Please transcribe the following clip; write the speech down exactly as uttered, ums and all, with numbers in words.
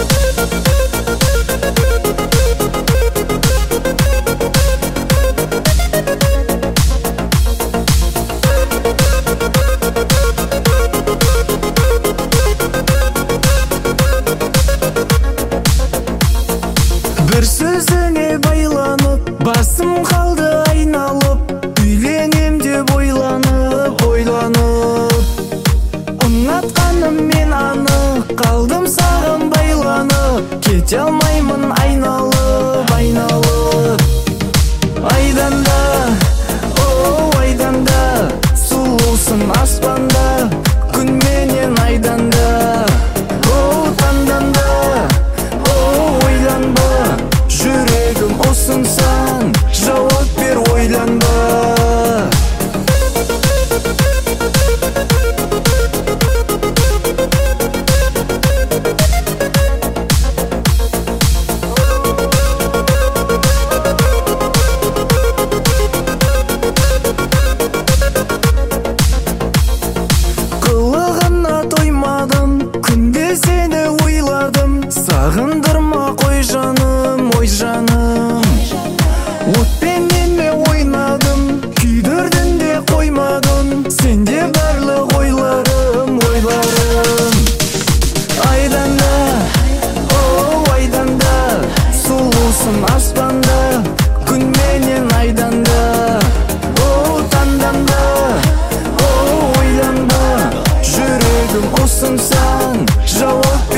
Бір сөзіңе байланып, басым қалды айналып, үйленем деп ойланып, ойланып. Ұнатқаным мен анық, қалдым саған байланып, кете алмаймын айналып, айналып. Айданда, о айданда, сұлусың аспанда, күн менен айданда. О таңданда, о ойланба, жүрегім осынсан, жауап бер ойланба. Қылығына тоймадым, күнде сені ойладым, сағындырма қой жаным, ой жаным. Отпенен ме ойнадым, күйдірдің де қоймадым, сенде барлық ойларым, ойларым. Айданда, о айданда, сұлусың аспанда, күн менен айданда. О таңданда, о ойланба, жүрегім осынсан, жауап